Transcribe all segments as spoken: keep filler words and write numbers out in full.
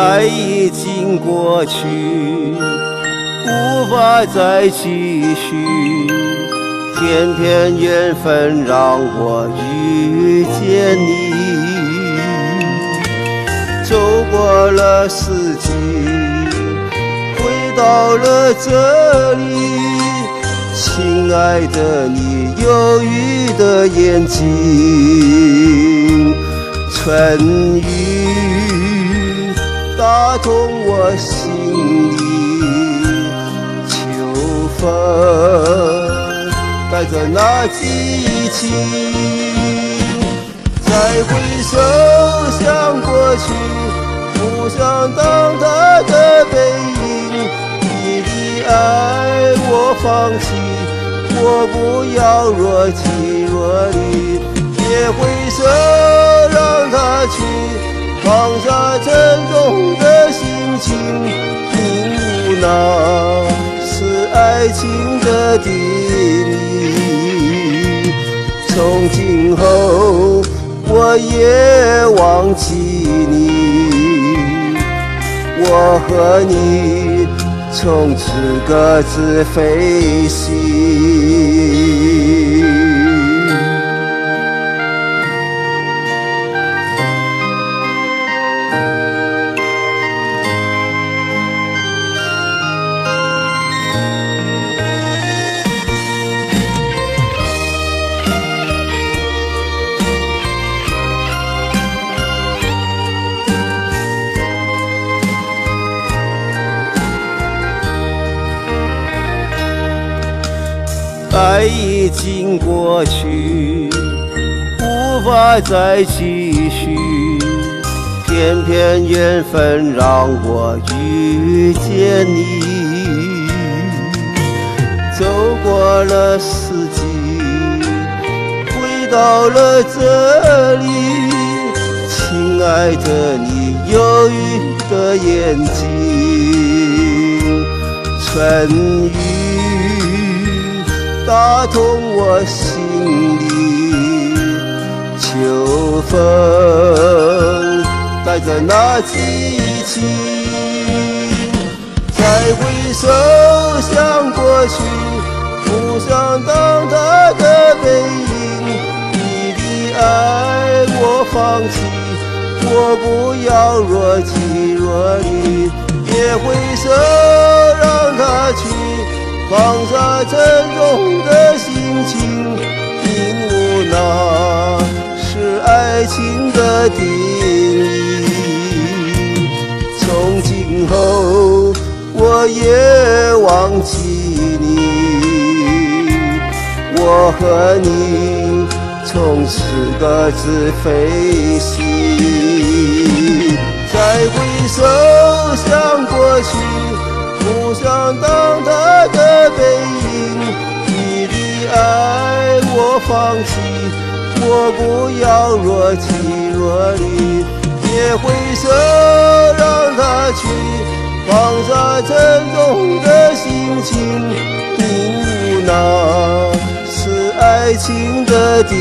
爱已经过去，无法再继续。偏偏缘分让我遇见你，走过了四季，回到了这里。亲爱的你，忧郁的眼睛，春雨打动我心里，秋风带着那激情，再回首想过去，不想当他的背影。你的爱我放弃，我不要若即若离。别回首让他去，放下沉重的心情，领悟那是爱情的定义。从今后我也忘记你，我和你从此各自飞行。爱已经过去，无法再继续。偏偏缘分让我遇见你，走过了四季，回到了这里。亲爱的你，忧郁的眼睛，春雨打动我心里，秋风带着那激情，再回首想过去，不想当他的背影。你的爱我放弃，我不要若即若离。别回首让他去，放下沉重的心情，领悟那是爱情的定义。从今后我也忘记你，我和你从此各自飞行。再回首想过去，不想当他的背影。你的爱我放弃，我不要若即若离。别回首让他去，放下沉重的心情，领悟那是爱情的定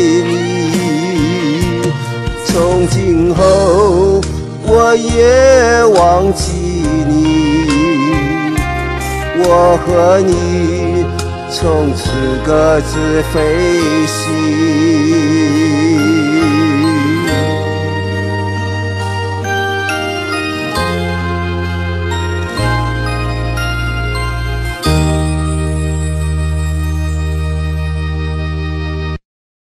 义。从今后我也忘记你，我和你从此各自飞行。